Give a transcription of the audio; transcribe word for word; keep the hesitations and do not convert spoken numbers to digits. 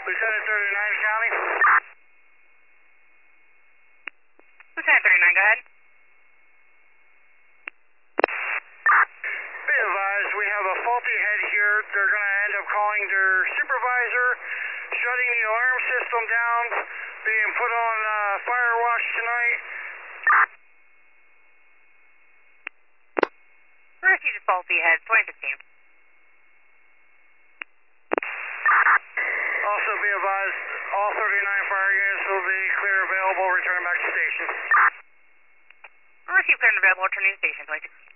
Lieutenant thirty-nine County. Lieutenant thirty-nine, go ahead. Be advised, we have a faulty head here. They're going to end up calling their supervisor, shutting the alarm system down, being put on uh, fire watch tonight. Received a faulty head, twenty fifteen. Also be advised, all thirty-nine fire units will be clear available, returning back to station. Received clear and available, returning to station, twenty sixteen.